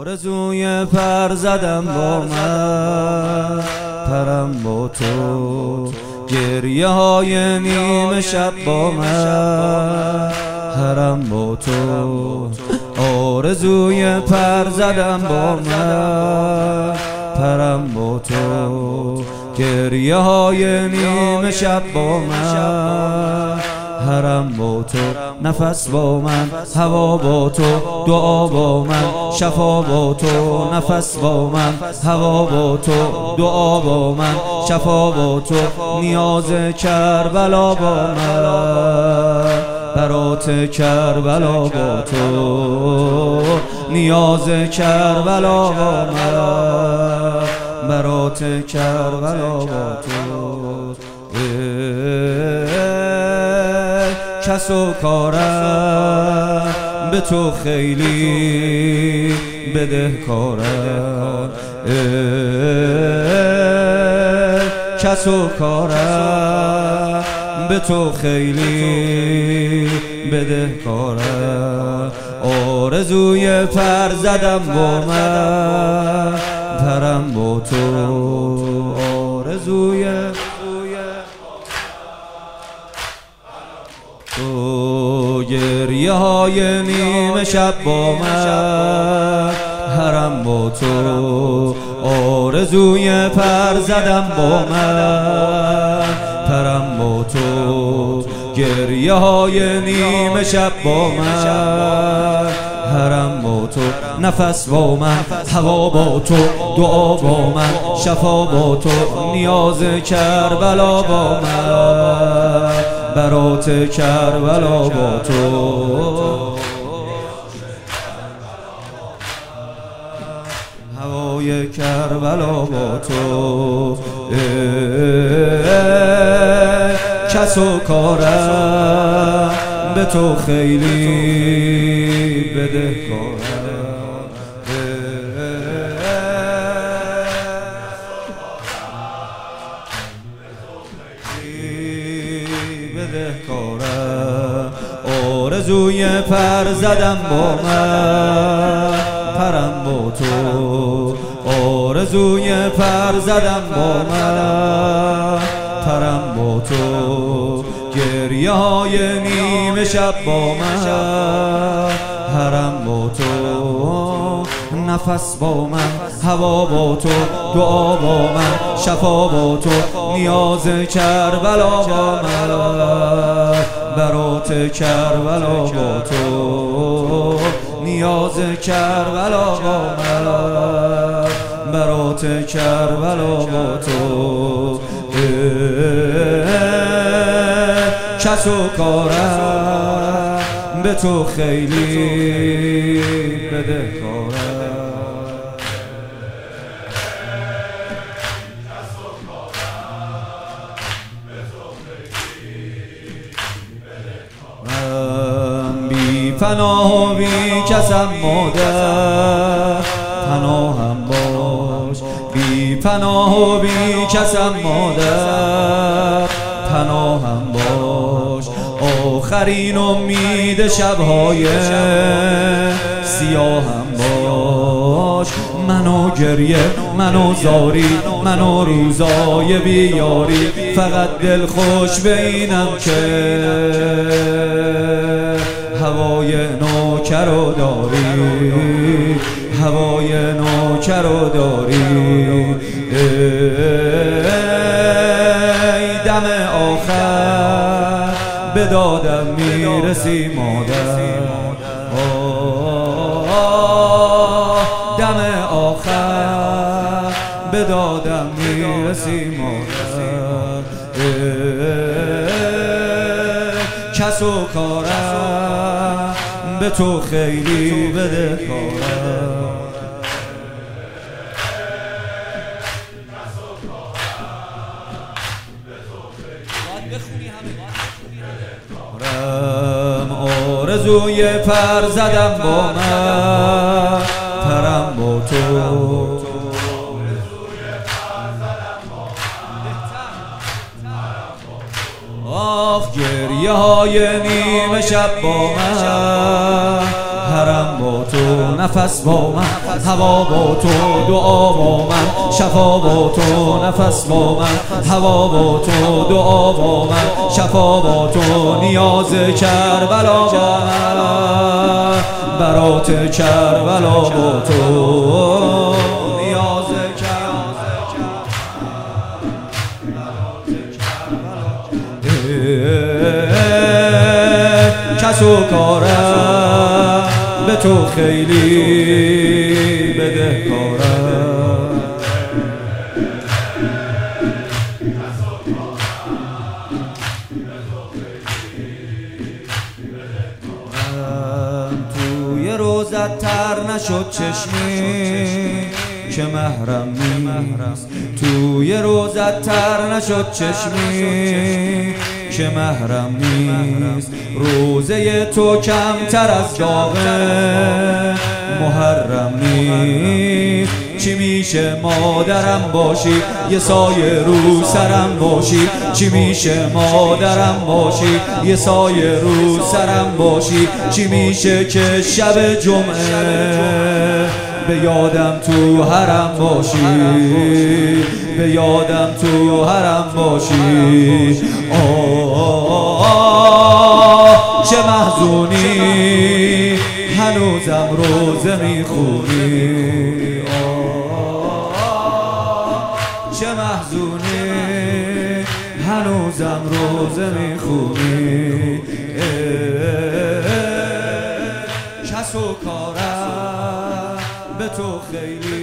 آرزوی پر زدم با من، پرم با تو، گریه های نیمه شب با من، هرم با تو. آرزوی پر زدم با من، پرم با تو، گریه های نیمه شب با من، هرم با تو. نفس با من، هوا با تو، دعا با من، شفا با تو. نفس با من، هوا با تو، دعا با من، شفا با تو. نیاز کربلا با من، برات کربلا با تو. نیاز کربلا با من، برات کربلا با تو. کس و کارم به تو خیلی بدهکارم، کس و کارم به تو خیلی بدهکارم. آرزوی پر زدم با من، پرم با تو. آرزوی تو، گریه های نیمه شب با من، هرم با تو. آرزوی پر زدم با من، پرم با تو. گریه های نیمه شب با من، هرم با تو. نفس با من، هوا با تو، دعا با من، شفا با تو. نیاز کربلا با من، برات کربلا با تو. هوای کربلا با تو. کس و کارم به تو خیلی بدهکارم، بدهکارم. آرزوی پر زدم با من، پرم با تو. آرزوی پر زدم با من، پرم با تو. گریه های نیمه شب با من، هرم با تو. نفس با من، هوا با تو، دعا با من، شفا با تو. نیاز کربلا با من، برات کربلا با تو. نیاز کربلا با من، برات کربلا با تو. کس و کارم به تو خیلی بدهکارم. من بی پناه و بی کسم مادر، پناهم باش. بی پناه و بی کسم مادر، پناهم باش. آخرین امید شبهای سیاهم باش. منو گریه، منو زاری، منو روزای بیاری. فقط دل خوش به اینم که هوای نوکر رو داری، هوای نوکر رو داری. ای دم آخر به دادم میرسی مادر، دم آخر به دادم میرسی مادر. کس و کارم به تو خیلی بدهکارم. آرزوی پر زدم با من، پرم با تو. آخ گریه های نیمه شب با من، حرم با تو، نفس با من، هوا با تو، دعا با من، شفا با تو، نفس با من، هوا با تو، دعا با من، شفا با تو، نیاز کربلا با من، برات کربلا با تو، نیاز کس و کارم به تو خیلی بدهکارم. توی روزت تر نشد چشمی که محرم نیست، توی روزت تر نشد چشمی که محرم نیست، روزه تو کمتر از داغ محرم نیست. چی میشه مادرم باشی یه سایه رو سرم باشی، چی میشه مادرم باشی یه سایه رو سرم باشی، چی میشه که شب جمعه به یادم تو حرم باشی، به یادم تو حرم باشی. چه محزونی هنوزم روزه میخونی، چه محزونی هنوزم روزه میخونی. کس و کارم به تو خیلی